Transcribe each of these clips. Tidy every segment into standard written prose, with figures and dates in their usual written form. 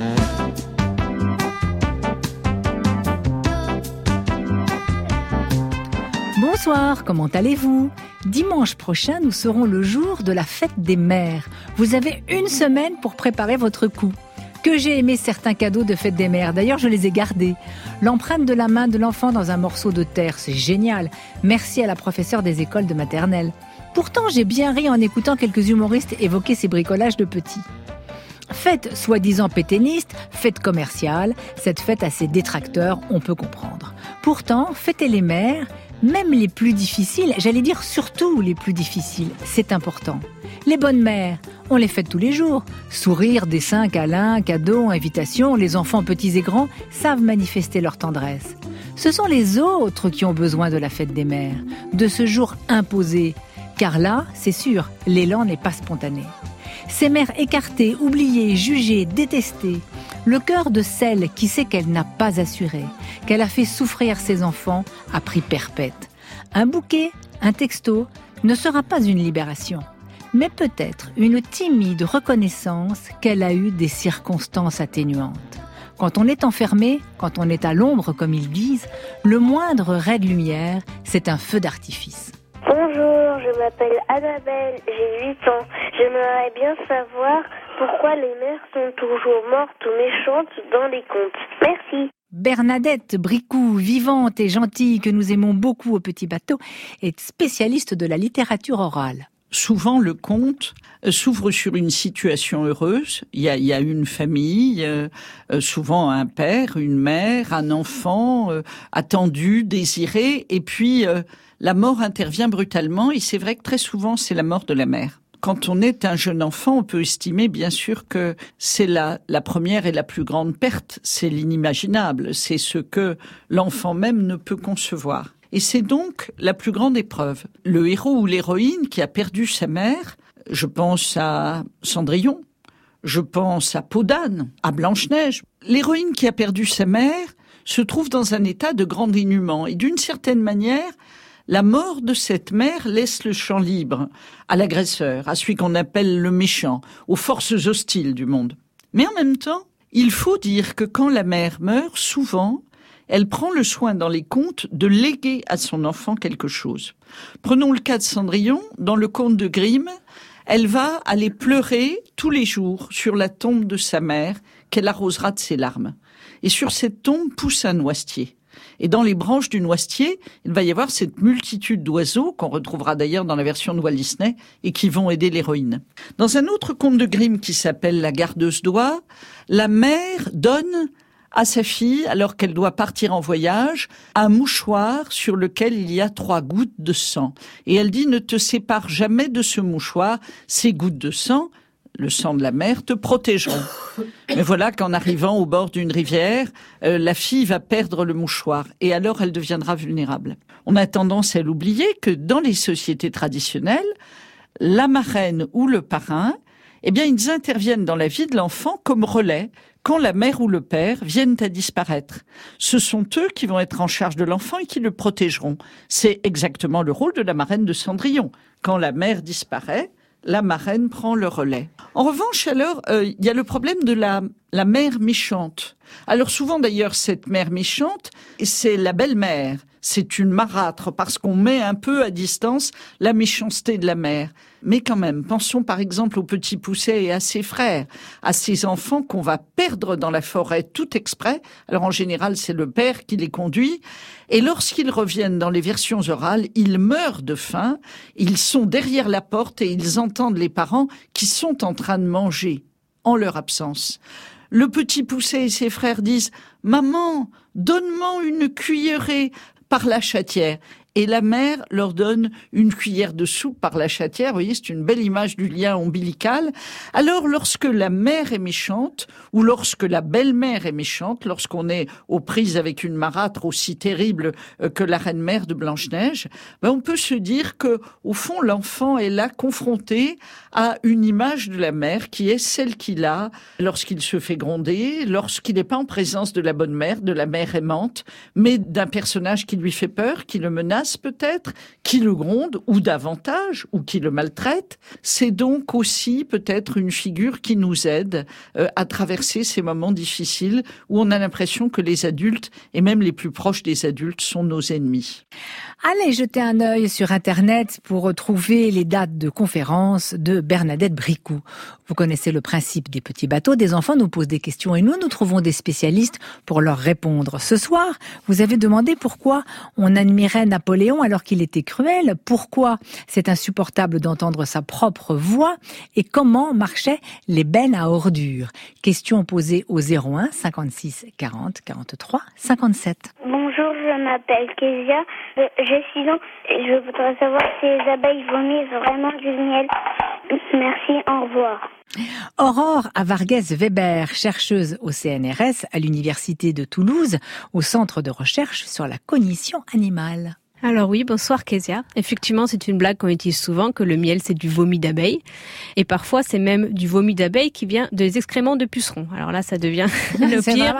Bonsoir, comment allez-vous ? Dimanche prochain, nous serons le jour de la fête des mères. Vous avez une semaine pour préparer votre coup. Que j'ai aimé certains cadeaux de fête des mères, d'ailleurs je les ai gardés. L'empreinte de la main de l'enfant dans un morceau de terre, c'est génial. Merci à la professeure des écoles de maternelle. Pourtant, j'ai bien ri en écoutant quelques humoristes évoquer ces bricolages de petits. Fête soi-disant pétainiste, fête commerciale, cette fête a ses détracteurs, on peut comprendre. Pourtant, fêter les mères, même les plus difficiles, j'allais dire surtout les plus difficiles, c'est important. Les bonnes mères, on les fête tous les jours. Sourires, dessins, câlins, cadeaux, invitations, les enfants petits et grands savent manifester leur tendresse. Ce sont les autres qui ont besoin de la fête des mères, de ce jour imposé. Car là, c'est sûr, l'élan n'est pas spontané. Ces mères écartées, oubliées, jugées, détestées, le cœur de celle qui sait qu'elle n'a pas assuré, qu'elle a fait souffrir ses enfants, a pris perpète. Un bouquet, un texto, ne sera pas une libération, mais peut-être une timide reconnaissance qu'elle a eue des circonstances atténuantes. Quand on est enfermé, quand on est à l'ombre comme ils disent, le moindre ray de lumière, c'est un feu d'artifice. Bonjour, je m'appelle Annabelle, j'ai 8 ans. J'aimerais bien savoir pourquoi les mères sont toujours mortes ou méchantes dans les contes. Merci. Bernadette Bricou, vivante et gentille que nous aimons beaucoup au Petit Bateau, est spécialiste de la littérature orale. Souvent, le conte s'ouvre sur une situation heureuse. Il y a une famille, souvent un père, une mère, un enfant attendu, désiré, et puis la mort intervient brutalement, et c'est vrai que très souvent, c'est la mort de la mère. Quand on est un jeune enfant, on peut estimer bien sûr que c'est la première et la plus grande perte, c'est l'inimaginable, c'est ce que l'enfant même ne peut concevoir. Et c'est donc la plus grande épreuve. Le héros ou l'héroïne qui a perdu sa mère, je pense à Cendrillon, je pense à Peau d'âne, à Blanche-Neige. L'héroïne qui a perdu sa mère se trouve dans un état de grand dénuement. Et d'une certaine manière, la mort de cette mère laisse le champ libre à l'agresseur, à celui qu'on appelle le méchant, aux forces hostiles du monde. Mais en même temps, il faut dire que quand la mère meurt, souvent, elle prend le soin dans les contes de léguer à son enfant quelque chose. Prenons le cas de Cendrillon. Dans le conte de Grimm, elle va aller pleurer tous les jours sur la tombe de sa mère qu'elle arrosera de ses larmes. Et sur cette tombe pousse un noisetier. Et dans les branches du noisetier, il va y avoir cette multitude d'oiseaux, qu'on retrouvera d'ailleurs dans la version de Walt Disney, et qui vont aider l'héroïne. Dans un autre conte de Grimm qui s'appelle La gardeuse d'oie, la mère donne à sa fille, alors qu'elle doit partir en voyage, un mouchoir sur lequel il y a 3 gouttes de sang. Et elle dit, ne te sépare jamais de ce mouchoir, ces gouttes de sang, le sang de la mère, te protégeront. Mais voilà qu'en arrivant au bord d'une rivière, la fille va perdre le mouchoir et alors elle deviendra vulnérable. On a tendance à l'oublier que dans les sociétés traditionnelles, la marraine ou le parrain, eh bien, ils interviennent dans la vie de l'enfant comme relais quand la mère ou le père viennent à disparaître. Ce sont eux qui vont être en charge de l'enfant et qui le protégeront. C'est exactement le rôle de la marraine de Cendrillon. Quand la mère disparaît, la marraine prend le relais. En revanche, alors, il y a le problème de la mère méchante. Alors souvent d'ailleurs, cette mère méchante, c'est la belle-mère. C'est une marâtre parce qu'on met un peu à distance la méchanceté de la mère. Mais quand même, pensons par exemple au petit Poucet et à ses frères, à ces enfants qu'on va perdre dans la forêt tout exprès. Alors en général, c'est le père qui les conduit. Et lorsqu'ils reviennent dans les versions orales, ils meurent de faim. Ils sont derrière la porte et ils entendent les parents qui sont en train de manger en leur absence. Le petit Poucet et ses frères disent « Maman, donne-moi une cuillerée » par la chatière. Et la mère leur donne une cuillère de soupe par la chatière. Vous voyez, c'est une belle image du lien ombilical. Alors, lorsque la mère est méchante, ou lorsque la belle-mère est méchante, lorsqu'on est aux prises avec une marâtre aussi terrible que la reine-mère de Blanche-Neige, on peut se dire que, au fond, l'enfant est là confronté à une image de la mère qui est celle qu'il a lorsqu'il se fait gronder, lorsqu'il n'est pas en présence de la bonne mère, de la mère aimante, mais d'un personnage qui lui fait peur, qui le menace, menace peut-être, qui le gronde, ou davantage, ou qui le maltraite. C'est donc aussi peut-être une figure qui nous aide à traverser ces moments difficiles où on a l'impression que les adultes, et même les plus proches des adultes, sont nos ennemis. Allez jeter un œil sur Internet pour retrouver les dates de conférences de Bernadette Bricou. Vous connaissez le principe des petits bateaux. Des enfants nous posent des questions et nous trouvons des spécialistes pour leur répondre. Ce soir, vous avez demandé pourquoi on admirait Napoléon alors qu'il était cruel, pourquoi c'est insupportable d'entendre sa propre voix et comment marchaient les bennes à ordures. Question posée au 01 56 40 43 57. Bonjour, je m'appelle Kezia, j'ai 6 ans et je voudrais savoir si les abeilles vomissent vraiment du miel. Merci, au revoir. Aurore Avarguez-Weber, chercheuse au CNRS à l'Université de Toulouse, au Centre de recherche sur la cognition animale. Alors oui, bonsoir Kezia. Effectivement, c'est une blague qu'on utilise souvent, que le miel c'est du vomi d'abeille. Et parfois, c'est même du vomi d'abeille qui vient des excréments de pucerons. Alors là, ça devient le pire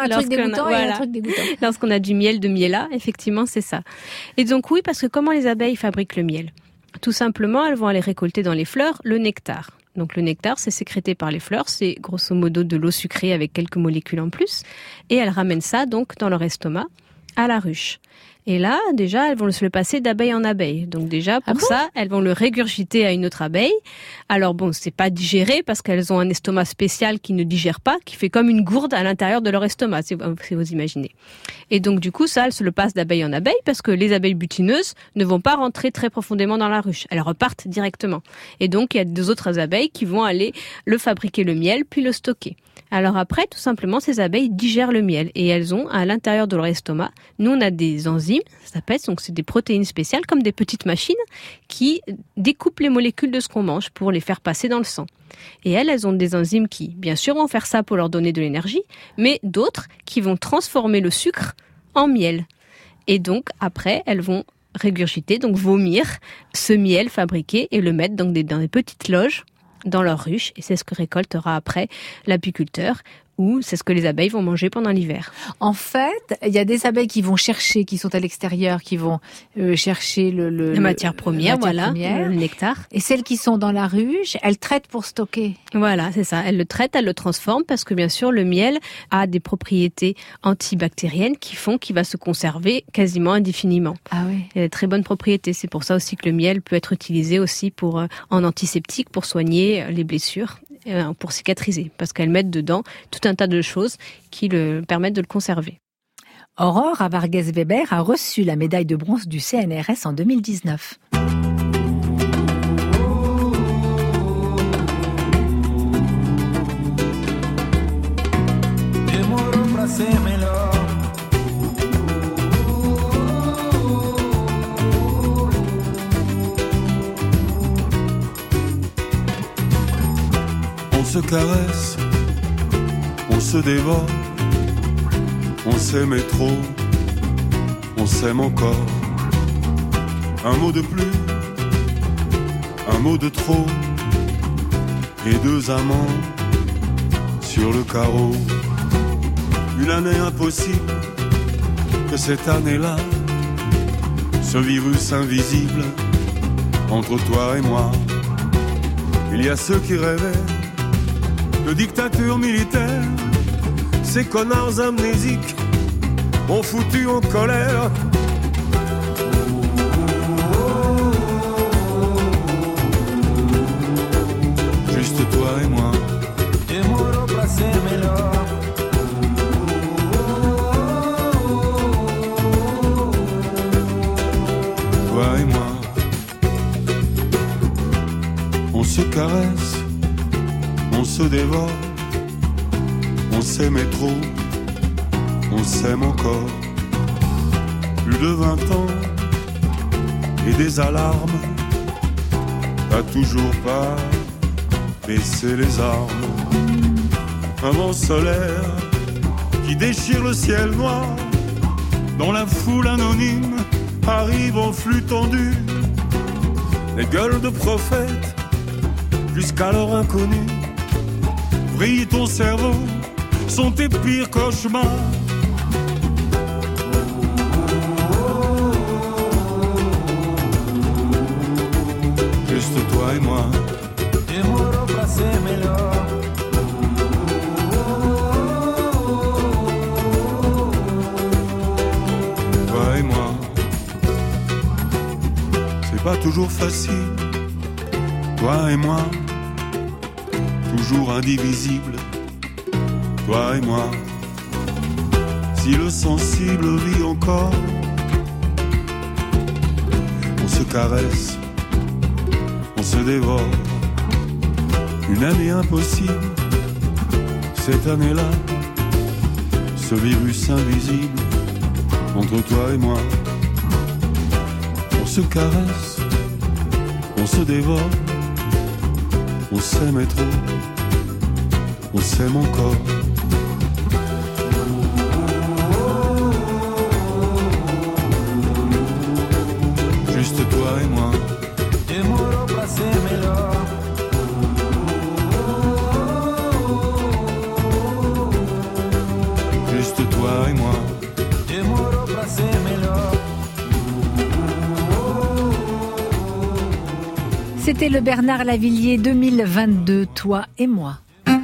lorsqu'on a du miel de miella. Effectivement, c'est ça. Et donc oui, parce que comment les abeilles fabriquent le miel ? Tout simplement, elles vont aller récolter dans les fleurs le nectar. Donc le nectar, c'est sécrété par les fleurs, c'est grosso modo de l'eau sucrée avec quelques molécules en plus. Et elles ramènent ça donc dans leur estomac, à la ruche. Et là, déjà, elles vont se le passer d'abeille en abeille. Donc déjà, pour ça, elles vont le régurgiter à une autre abeille. Alors bon, c'est pas digéré parce qu'elles ont un estomac spécial qui ne digère pas, qui fait comme une gourde à l'intérieur de leur estomac, si vous imaginez. Et donc du coup, ça, elles se le passent d'abeille en abeille parce que les abeilles butineuses ne vont pas rentrer très profondément dans la ruche. Elles repartent directement. Et donc, il y a deux autres abeilles qui vont aller le fabriquer le miel, puis le stocker. Alors après, tout simplement, ces abeilles digèrent le miel et elles ont à l'intérieur de leur estomac, nous on a des enzymes, ça s'appelle, donc c'est des protéines spéciales comme des petites machines qui découpent les molécules de ce qu'on mange pour les faire passer dans le sang. Et elles ont des enzymes qui, bien sûr, vont faire ça pour leur donner de l'énergie, mais d'autres qui vont transformer le sucre en miel. Et donc après, elles vont régurgiter, donc vomir ce miel fabriqué et le mettre dans des petites loges dans leur ruche, et c'est ce que récoltera après l'apiculteur, ou c'est ce que les abeilles vont manger pendant l'hiver. En fait, il y a des abeilles qui vont chercher, qui sont à l'extérieur, qui vont chercher la matière première, le nectar. Et celles qui sont dans la ruche, elles traitent pour stocker. Voilà, c'est ça. Elles le traitent, elles le transforment, parce que bien sûr, le miel a des propriétés antibactériennes qui font qu'il va se conserver quasiment indéfiniment. Ah oui. Il a de très bonnes propriétés. C'est pour ça aussi que le miel peut être utilisé aussi en antiseptique pour soigner les blessures, pour cicatriser, parce qu'elles mettent dedans tout un tas de choses qui le permettent de le conserver. Aurore Avarguez-Weber a reçu la médaille de bronze du CNRS en 2019. On se caresse, on se dévore, on s'aimait trop, on s'aime encore. Un mot de plus, un mot de trop, et deux amants sur le carreau. Une année impossible, que cette année-là, ce virus invisible entre toi et moi. Il y a ceux qui rêvaient de dictature militaire. Ces connards amnésiques ont foutu en colère. Juste toi et moi. Toi et moi. On se caresse, on se dévore, on s'aimait trop, on s'aime encore. Plus de 20 ans et des alarmes, t'as toujours pas baissé les armes. Un vent solaire qui déchire le ciel noir, dont la foule anonyme arrive en flux tendu. Les gueules de prophètes jusqu'alors inconnus, brille ton cerveau, sont tes pires cauchemars. Toi et moi, demorou pra ser melhor. toi et moi, c'est pas toujours facile. Toi et moi, toujours indivisible. Toi et moi, si le sensible vit encore, on se caresse, on se dévore. Une année impossible, cette année-là, ce virus invisible entre toi et moi. On se caresse, on se dévore, on s'aimait trop, on s'aime encore. Juste toi et moi, Demorou pra ser melhor. juste toi et moi. Demorou pra ser melhor. C'était le Bernard Lavilliers 2022, toi et moi.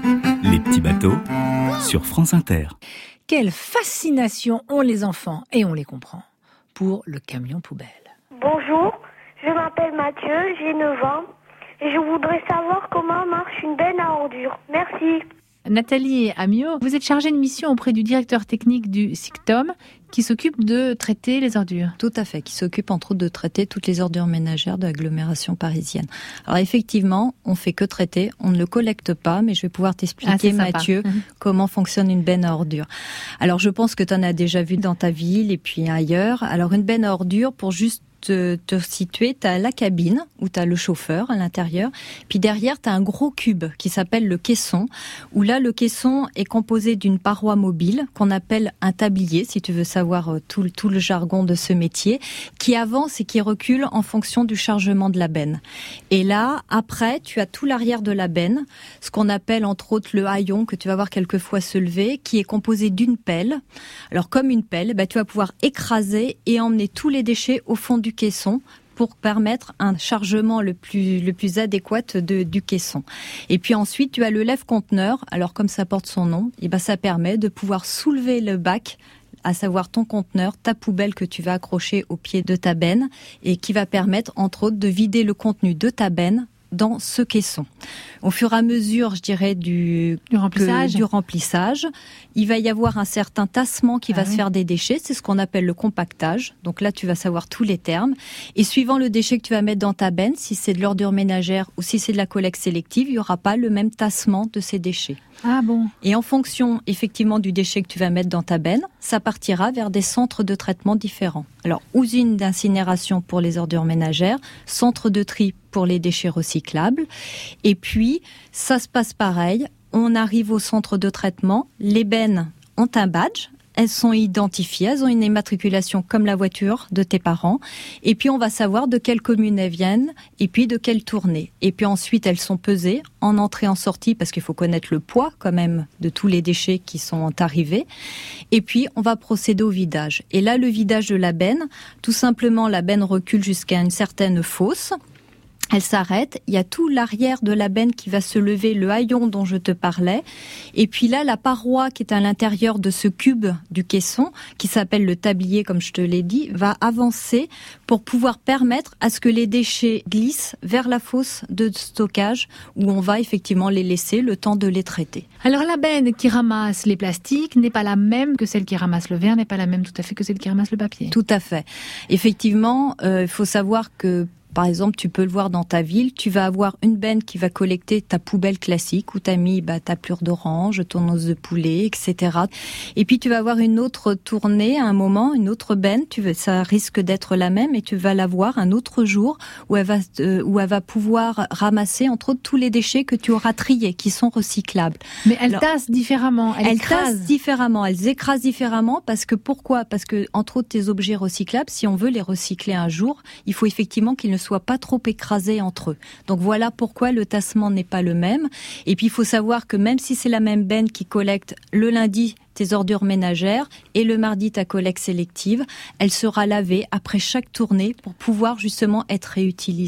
Les petits bateaux sur France Inter. Quelle fascination ont les enfants, et on les comprend, pour le camion poubelle. Bonjour, je m'appelle Mathieu, j'ai 9 ans et je voudrais savoir comment marche une benne à ordures. Merci. Nathalie Amiot, vous êtes chargée de mission auprès du directeur technique du SICTOM qui s'occupe de traiter les ordures. Tout à fait, qui s'occupe entre autres de traiter toutes les ordures ménagères de l'agglomération parisienne. Alors effectivement, on fait que traiter, on ne le collecte pas, mais je vais pouvoir t'expliquer, Mathieu, comment fonctionne une benne à ordures. Alors je pense que tu en as déjà vu dans ta ville et puis ailleurs. Alors une benne à ordures, pour juste te situer, tu as la cabine où tu as le chauffeur à l'intérieur, puis derrière tu as un gros cube qui s'appelle le caisson, où là le caisson est composé d'une paroi mobile qu'on appelle un tablier, si tu veux savoir tout le jargon de ce métier, qui avance et qui recule en fonction du chargement de la benne. Et là, après, tu as tout l'arrière de la benne, ce qu'on appelle entre autres le haillon, que tu vas voir quelquefois se lever, qui est composé d'une pelle. Alors comme une pelle, tu vas pouvoir écraser et emmener tous les déchets au fond du caisson pour permettre un chargement le plus adéquat du caisson. Et puis ensuite, tu as le lève-conteneur. Alors comme ça porte son nom, ça permet de pouvoir soulever le bac, à savoir ton conteneur, ta poubelle que tu vas accrocher au pied de ta benne et qui va permettre entre autres de vider le contenu de ta benne dans ce caisson. Au fur et à mesure, je dirais, du remplissage, il va y avoir un certain tassement qui va se faire des déchets. C'est ce qu'on appelle le compactage. Donc là, tu vas savoir tous les termes. Et suivant le déchet que tu vas mettre dans ta benne, si c'est de l'ordure ménagère ou si c'est de la collecte sélective, il n'y aura pas le même tassement de ces déchets. Ah bon. Et en fonction, effectivement, du déchet que tu vas mettre dans ta benne, ça partira vers des centres de traitement différents. Alors, usine d'incinération pour les ordures ménagères, centre de tri pour les déchets recyclables. Et puis, ça se passe pareil. On arrive au centre de traitement. Les bennes ont un badge. Elles sont identifiées, elles ont une immatriculation comme la voiture de tes parents. Et puis, on va savoir de quelle commune elles viennent et puis de quelle tournée. Et puis ensuite, elles sont pesées en entrée, en sortie, parce qu'il faut connaître le poids quand même de tous les déchets qui sont arrivés. Et puis, on va procéder au vidage. Et là, le vidage de la benne, tout simplement, la benne recule jusqu'à une certaine fosse. Elle s'arrête, il y a tout l'arrière de la benne qui va se lever, le haillon dont je te parlais. Et puis là, la paroi qui est à l'intérieur de ce cube du caisson, qui s'appelle le tablier, comme je te l'ai dit, va avancer pour pouvoir permettre à ce que les déchets glissent vers la fosse de stockage où on va effectivement les laisser le temps de les traiter. Alors la benne qui ramasse les plastiques n'est pas la même que celle qui ramasse le verre, n'est pas la même tout à fait que celle qui ramasse le papier. Tout à fait. Effectivement, il faut savoir que par exemple, tu peux le voir dans ta ville, tu vas avoir une benne qui va collecter ta poubelle classique où tu as mis ta plure d'orange, ton os de poulet, etc. Et puis tu vas avoir une autre tournée à un moment, une autre benne, ça risque d'être la même et tu vas la voir un autre jour où elle va pouvoir ramasser entre autres tous les déchets que tu auras triés, qui sont recyclables. Mais elles tassent différemment, elles tassent différemment, elles écrasent différemment pourquoi ? Parce que entre autres tes objets recyclables, si on veut les recycler un jour, il faut effectivement qu'ils ne soient pas trop écrasés entre eux. Donc voilà pourquoi le tassement n'est pas le même. Et puis il faut savoir que même si c'est la même benne qui collecte le lundi tes ordures ménagères et le mardi ta collecte sélective, elle sera lavée après chaque tournée pour pouvoir justement être réutilisée.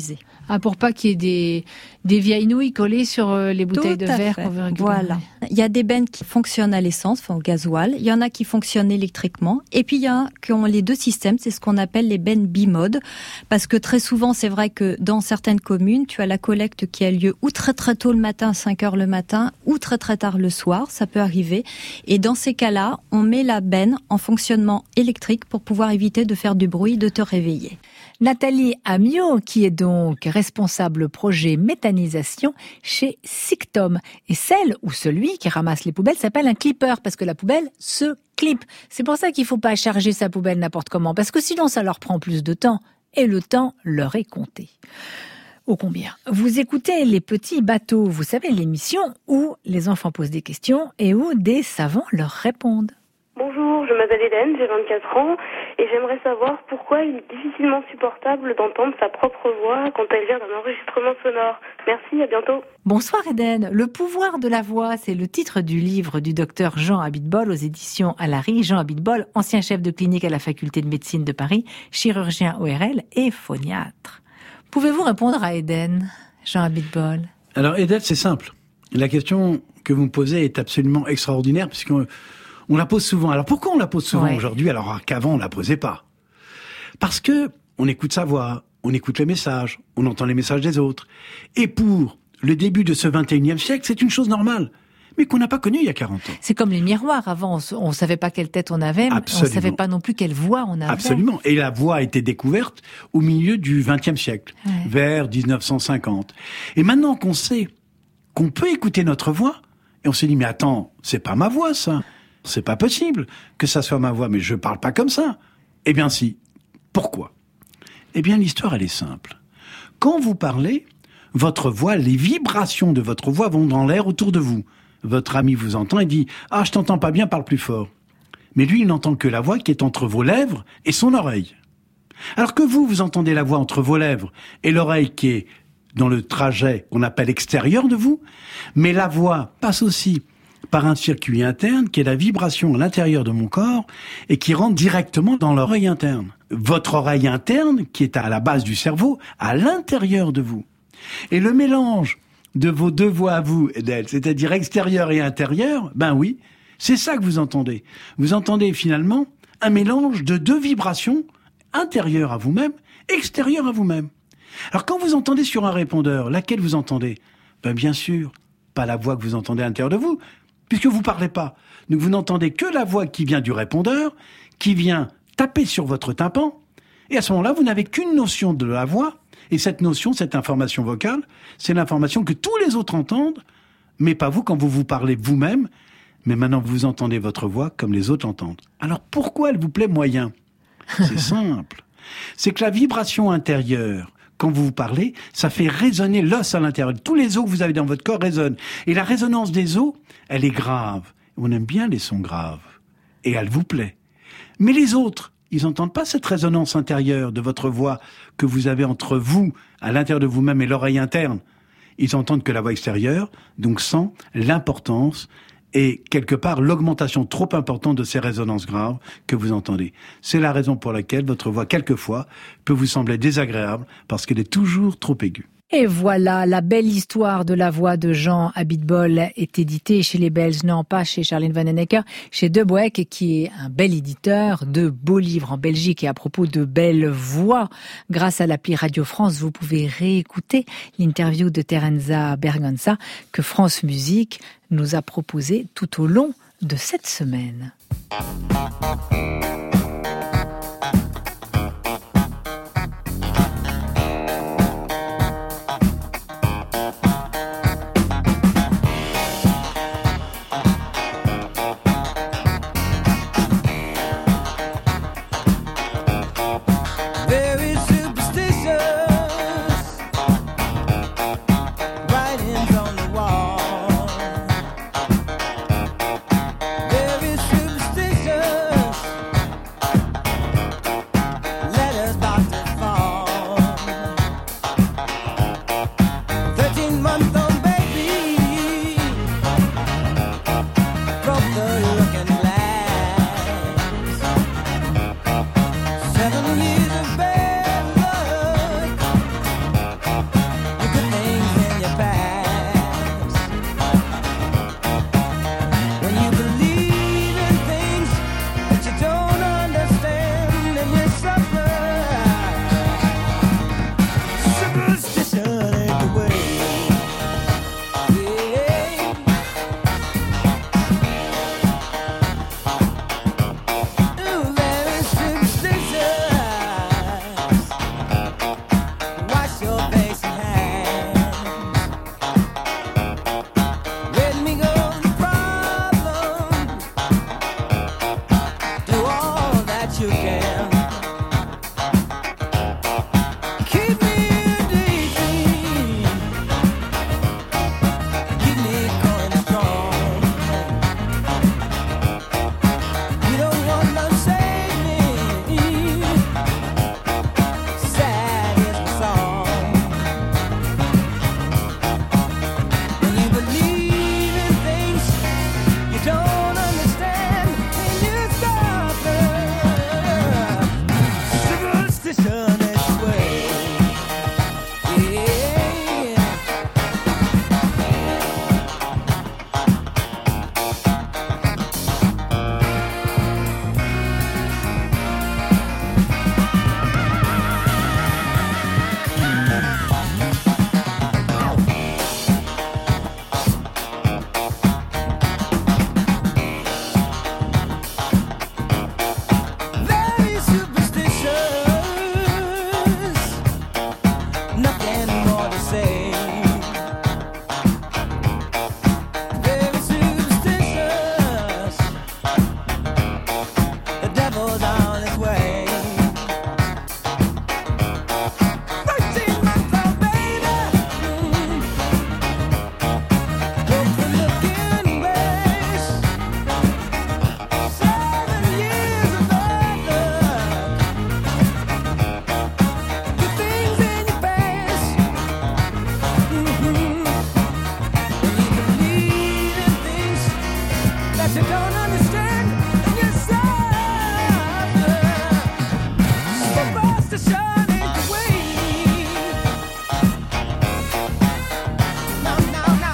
pour pas qu'il y ait des vieilles nouilles collées sur les bouteilles de verre qu'on veut récupérer. Voilà. Il y a des bennes qui fonctionnent à l'essence, au gasoil. Il y en a qui fonctionnent électriquement. Et puis il y en a qui ont les deux systèmes. C'est ce qu'on appelle les bennes bimodes. Parce que très souvent, c'est vrai que dans certaines communes, tu as la collecte qui a lieu ou très très tôt le matin, 5 heures le matin, ou très très tard le soir. Ça peut arriver. Et dans ces cas-là, on met la benne en fonctionnement électrique pour pouvoir éviter de faire du bruit, de te réveiller. Nathalie Amiot, qui est donc responsable projet méthanisation chez Sictom. Et celle ou celui qui ramasse les poubelles s'appelle un clipper, parce que la poubelle se clip. C'est pour ça qu'il ne faut pas charger sa poubelle n'importe comment, parce que sinon ça leur prend plus de temps, et le temps leur est compté. Ô combien. Vous écoutez Les Petits Bateaux, vous savez, l'émission où les enfants posent des questions et où des savants leur répondent. Bonjour, je m'appelle Hélène, j'ai 24 ans et j'aimerais savoir pourquoi il est difficilement supportable d'entendre sa propre voix quand elle vient d'un enregistrement sonore. Merci, à bientôt. Bonsoir Eden. Le pouvoir de la voix, c'est le titre du livre du docteur Jean Abitbol aux éditions Alary. Jean Abitbol, ancien chef de clinique à la faculté de médecine de Paris, chirurgien ORL et phoniatre. Pouvez-vous répondre à Eden, Jean Abitbol? Alors Eden, c'est simple. La question que vous me posez est absolument extraordinaire puisqu'on la pose souvent. Alors pourquoi on la pose souvent aujourd'hui alors qu'avant on la posait pas? Parce que on écoute sa voix, on écoute les messages, on entend les messages des autres. Et pour le début de ce 21e siècle, c'est une chose normale, mais qu'on n'a pas connue il y a 40 ans. C'est comme les miroirs. Avant, on savait pas quelle tête on avait, on savait pas non plus quelle voix on avait. Absolument. Et la voix a été découverte au milieu du 20e siècle, vers 1950. Et maintenant qu'on sait qu'on peut écouter notre voix, et on s'est dit, mais attends, c'est pas ma voix ça. C'est pas possible que ça soit ma voix, mais je parle pas comme ça. Eh bien si. Pourquoi? Eh bien l'histoire elle est simple. Quand vous parlez, votre voix, les vibrations de votre voix vont dans l'air autour de vous. Votre ami vous entend et dit « Ah, je t'entends pas bien, parle plus fort ». Mais lui, il n'entend que la voix qui est entre vos lèvres et son oreille. Alors que vous entendez la voix entre vos lèvres et l'oreille qui est dans le trajet qu'on appelle extérieur de vous, mais la voix passe aussi par un circuit interne qui est la vibration à l'intérieur de mon corps et qui rentre directement dans l'oreille interne. Votre oreille interne, qui est à la base du cerveau, à l'intérieur de vous. Et le mélange de vos deux voix à vous, Edel, c'est-à-dire extérieur et intérieur, ben oui, c'est ça que vous entendez. Vous entendez finalement un mélange de deux vibrations intérieures à vous-même, extérieures à vous-même. Alors quand vous entendez sur un répondeur, laquelle vous entendez? Ben bien sûr, pas la voix que vous entendez à l'intérieur de vous, puisque vous parlez pas. Donc vous n'entendez que la voix qui vient du répondeur, qui vient taper sur votre tympan, et à ce moment-là, vous n'avez qu'une notion de la voix, et cette notion, cette information vocale, c'est l'information que tous les autres entendent, mais pas vous quand vous vous parlez vous-même, mais maintenant vous entendez votre voix comme les autres l'entendent. Alors pourquoi elle vous plaît moyen? C'est simple. C'est que la vibration intérieure, quand vous vous parlez, ça fait résonner l'os à l'intérieur. Tous les os que vous avez dans votre corps résonnent. Et la résonance des os, elle est grave. On aime bien les sons graves. Et elle vous plaît. Mais les autres, ils n'entendent pas cette résonance intérieure de votre voix que vous avez entre vous, à l'intérieur de vous-même et l'oreille interne. Ils entendent que la voix extérieure, donc sans l'importance et quelque part l'augmentation trop importante de ces résonances graves que vous entendez. C'est la raison pour laquelle votre voix, quelquefois, peut vous sembler désagréable parce qu'elle est toujours trop aiguë. Et voilà, la belle histoire de la voix de Jean Abitbol est éditée chez les Belges, non pas chez Charlene Vanhoenacker, chez De Boeck, qui est un bel éditeur de beaux livres en Belgique. Et à propos de belles voix, grâce à l'appli Radio France, vous pouvez réécouter l'interview de Terenza Berganza que France Musique nous a proposée tout au long de cette semaine. If you don't understand, then you're sad. Superstition ain't the way. No, no, no.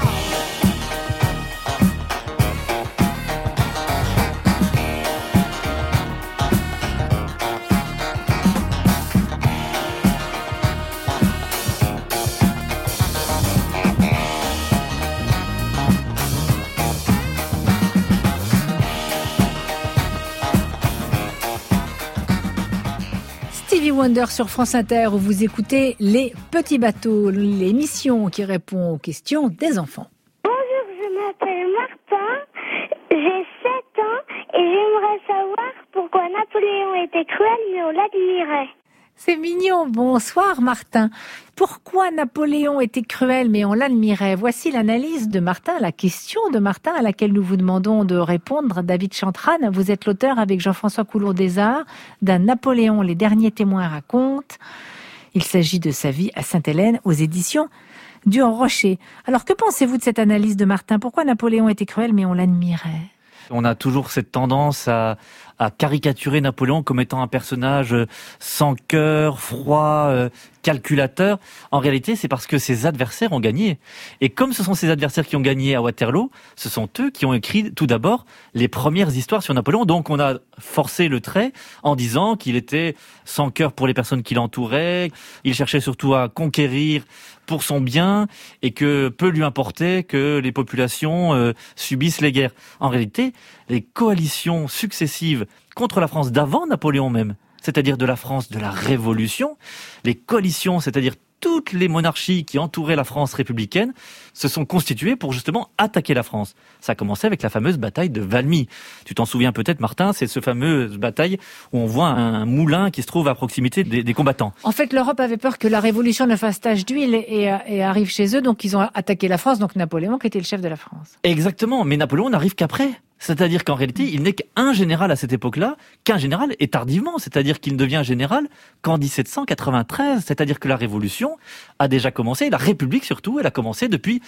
Stevie Wonder sur France Inter où vous écoutez Les Petits Bateaux, l'émission qui répond aux questions des enfants. Bonjour, je m'appelle Martin, j'ai 7 ans et j'aimerais savoir pourquoi Napoléon était cruel mais on l'admirait. C'est mignon. Bonsoir Martin. Pourquoi Napoléon était cruel mais on l'admirait? Voici l'analyse de Martin, la question de Martin à laquelle nous vous demandons de répondre. David Chantran, vous êtes l'auteur avec Jean-François Coulon-Desarts d'un Napoléon, les derniers témoins racontent. Il s'agit de sa vie à Sainte-Hélène aux éditions du Rocher. Alors que pensez-vous de cette analyse de Martin? Pourquoi Napoléon était cruel mais on l'admirait? On a toujours cette tendance à caricaturer Napoléon comme étant un personnage sans cœur, froid, calculateur. En réalité, c'est parce que ses adversaires ont gagné. Et comme ce sont ces adversaires qui ont gagné à Waterloo, ce sont eux qui ont écrit tout d'abord les premières histoires sur Napoléon. Donc on a forcé le trait en disant qu'il était sans cœur pour les personnes qui l'entouraient. Il cherchait surtout à conquérir pour son bien et que peu lui importait que les populations subissent les guerres. En réalité, les coalitions successives contre la France d'avant Napoléon même, c'est-à-dire de la France de la Révolution, les coalitions, c'est-à-dire toutes les monarchies qui entouraient la France républicaine, se sont constituées pour justement attaquer la France. Ça a commencé avec la fameuse bataille de Valmy. Tu t'en souviens peut-être, Martin, c'est ce fameuse bataille où on voit un moulin qui se trouve à proximité des combattants. En fait, l'Europe avait peur que la Révolution ne fasse tache d'huile et arrive chez eux, donc ils ont attaqué la France, donc Napoléon qui était le chef de la France. Exactement, mais Napoléon n'arrive qu'après. C'est-à-dire qu'en réalité, il n'est qu'un général à cette époque-là, qu'un général et tardivement. C'est-à-dire qu'il ne devient général qu'en 1793. C'est-à-dire que la Révolution a déjà commencé, la République surtout, elle a commencé depuis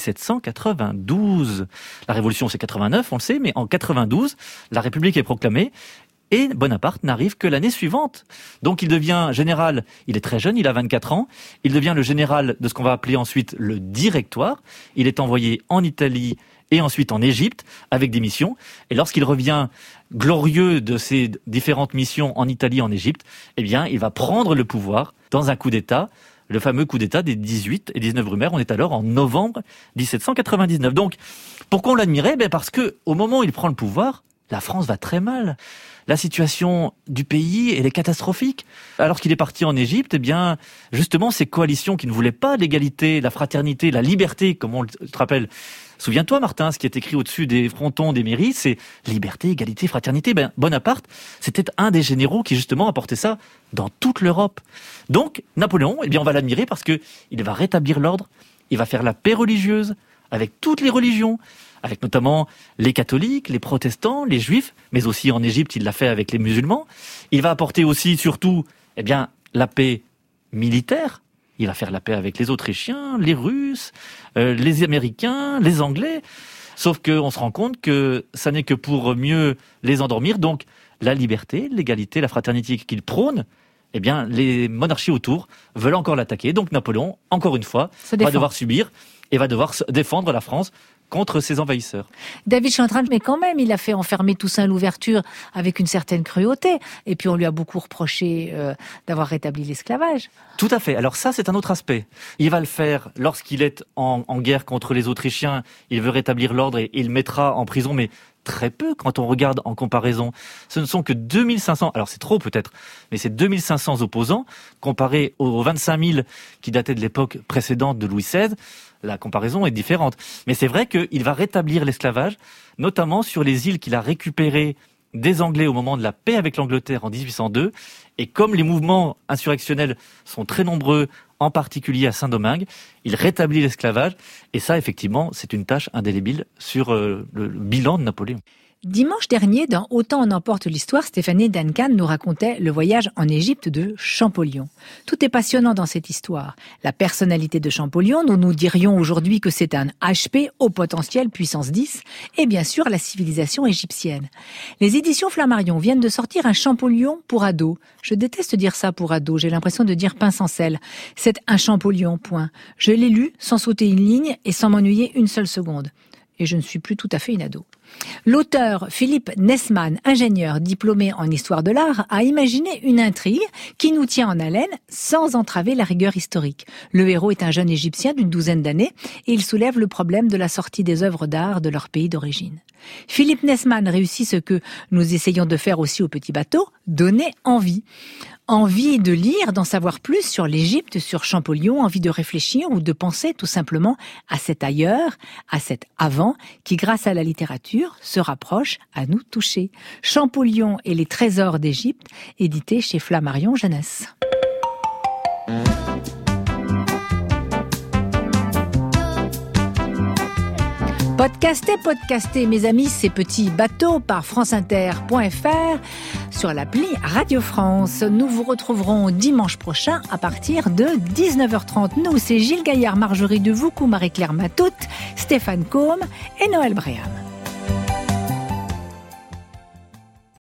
1792. La Révolution, c'est 89, on le sait, mais en 92, la République est proclamée. Et Bonaparte n'arrive que l'année suivante. Donc il devient général, il est très jeune, il a 24 ans. Il devient le général de ce qu'on va appeler ensuite le Directoire. Il est envoyé en Italie et ensuite en Égypte avec des missions. Et lorsqu'il revient glorieux de ces différentes missions en Italie et en Égypte, eh bien, il va prendre le pouvoir dans un coup d'État, le fameux coup d'État des 18 et 19 Brumaire. On est alors en novembre 1799. Donc, pourquoi on l'admirait? Parce que au moment où il prend le pouvoir, la France va très mal. La situation du pays, elle est catastrophique. Alors qu'il est parti en Égypte, eh bien, justement, ces coalitions qui ne voulaient pas l'égalité, la fraternité, la liberté, comme on te rappelle. Souviens-toi, Martin, ce qui est écrit au-dessus des frontons des mairies, c'est liberté, égalité, fraternité. Bonaparte, c'était un des généraux qui, justement, apportait ça dans toute l'Europe. Donc, Napoléon, eh bien, on va l'admirer parce que il va rétablir l'ordre, il va faire la paix religieuse avec toutes les religions, avec notamment les catholiques, les protestants, les juifs, mais aussi en Égypte, il l'a fait avec les musulmans. Il va apporter aussi, surtout, eh bien, la paix militaire. Il va faire la paix avec les Autrichiens, les Russes, les Américains, les Anglais. Sauf qu'on se rend compte que ça n'est que pour mieux les endormir. Donc, la liberté, l'égalité, la fraternité qu'il prône, eh bien, les monarchies autour veulent encore l'attaquer. Donc, Napoléon, encore une fois, va devoir subir et va devoir défendre la France contre ses envahisseurs. David Chantran, mais quand même, il a fait enfermer Toussaint Louverture avec une certaine cruauté. Et puis on lui a beaucoup reproché d'avoir rétabli l'esclavage. Tout à fait. Alors ça, c'est un autre aspect. Il va le faire lorsqu'il est en guerre contre les Autrichiens. Il veut rétablir l'ordre et il mettra en prison, mais très peu quand on regarde en comparaison. Ce ne sont que 2500, alors c'est trop peut-être, mais c'est 2500 opposants comparés aux 25 000 qui dataient de l'époque précédente de Louis XVI. La comparaison est différente. Mais c'est vrai qu'il va rétablir l'esclavage, notamment sur les îles qu'il a récupérées des Anglais au moment de la paix avec l'Angleterre en 1802. Et comme les mouvements insurrectionnels sont très nombreux, en particulier à Saint-Domingue, il rétablit l'esclavage. Et ça, effectivement, c'est une tâche indélébile sur le bilan de Napoléon. Dimanche dernier, dans Autant en emporte l'histoire, Stéphanie Duncan nous racontait le voyage en Égypte de Champollion. Tout est passionnant dans cette histoire. La personnalité de Champollion, dont nous dirions aujourd'hui que c'est un HP au potentiel puissance 10, et bien sûr la civilisation égyptienne. Les éditions Flammarion viennent de sortir un Champollion pour ados. Je déteste dire ça pour ados, j'ai l'impression de dire pain sans sel. C'est un Champollion, point. Je l'ai lu sans sauter une ligne et sans m'ennuyer une seule seconde. Et je ne suis plus tout à fait une ado. L'auteur Philippe Nessmann, ingénieur diplômé en histoire de l'art, a imaginé une intrigue qui nous tient en haleine sans entraver la rigueur historique. Le héros est un jeune Égyptien d'une 12aine d'années et il soulève le problème de la sortie des œuvres d'art de leur pays d'origine. Philippe Nessmann réussit ce que nous essayons de faire aussi au Petit Bateau, donner envie. Envie de lire, d'en savoir plus sur l'Égypte, sur Champollion, envie de réfléchir ou de penser tout simplement à cet ailleurs, à cet avant, qui grâce à la littérature se rapproche à nous toucher. Champollion et les trésors d'Égypte, édité chez Flammarion Jeunesse. Podcastez, mes amis, ces petits bateaux par franceinter.fr sur l'appli Radio France. Nous vous retrouverons dimanche prochain à partir de 19h30. Nous, c'est Gilles Gaillard, Marjorie Devoucou, Marie-Claire Matout, Stéphane Combe et Noël Bréham.